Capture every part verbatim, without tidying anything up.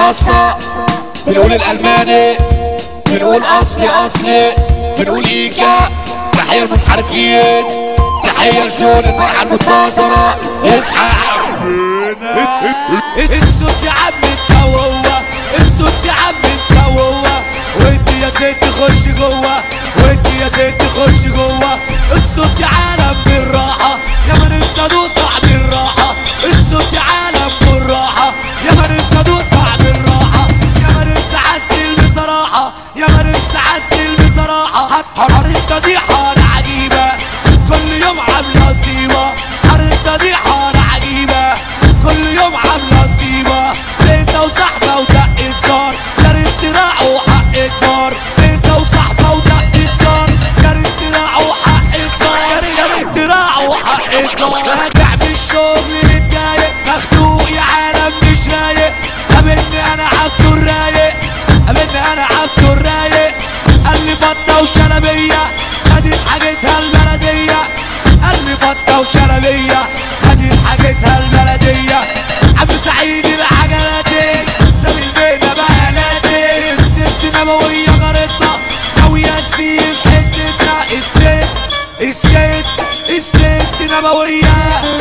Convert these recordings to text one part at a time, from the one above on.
المقصة، بنقول الألماني، بنقول أصلي أصلي، بنقول إيكا. تحية للمنحرفين، تحية لجون الفرحة المنتصرة. اصحى الصوت يا عم انت وهو، الصوت يا عم انت وهو، وانت يا ست خش جوه، وانت يا ست خش جوه. الصوت يا عالم بالراحة، يا من انت دوق طعم الراحة. الصوت يا عالم بالراحة، يا من انت دوق طعم الراحة. يا من انت عسل بصراحة، يا من انت عسل بصراحة. حر دي حارة عجيبة، كل يوم عاملة نصيبة. حر دي حارة عجيبة، كل يوم عاملة نصيبة. زيتة وصحبة ودقة زار، جري اختراع وحق كبار. زيتة وصحبة ودقة زار، جري اختراع وحق كبار. جري اختراع وحق كبار. راجع من الشغل متضايق، مخنوق يا عالم مش رايق. قابلني انا عبده الرايق، قابلني انا عبده الرايق. قال لي فضة وشلبية، خدت حاجتها البلدية. قال لي فضة وشلبية، خدت حاجتها البلدية. عم سعيد العجلاتي، سامي البينا بقالاتي. الست نبوية جارتنا، ناوية تسيب حتتنا. الست الست الست نبوية،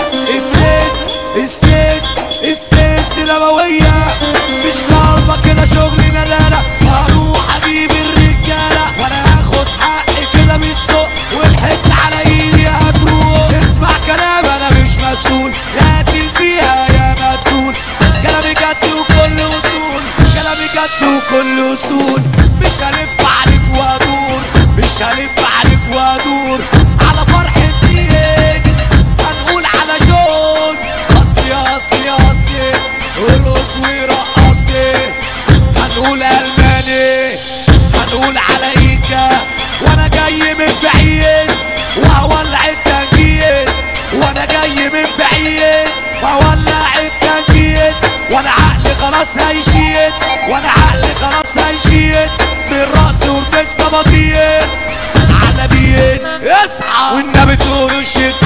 الست الست الست نبوية. مش طالبة كده شغل ندالة، هروح اجيب الرجالة وانا هاخد حقي كده من السوق، والحته على ايدي هتروح. اسمع كلام انا مش مسؤول، يا قاتل فيها يا مدفون. كلامي جد وكل وصول، كلامي جد وكل وصول. مش هلف عليك وادور، مش هلف عليك وادور. على فرحة مين هنقول على جون، اصلي اصلي اصلي، ارقص ورقصني. هنقول الماني، هنقول على ايكا. وانا جاي من بعيد وهولع التنجيد، وانا جاي من بعيد وهولع التنجيد. وانا عقلي خلاص هيشيد، وانا عقلي خلاص هيشيد. بالرأس وبالصبابيين على بيين. اصحى والنبي تقولوا الشد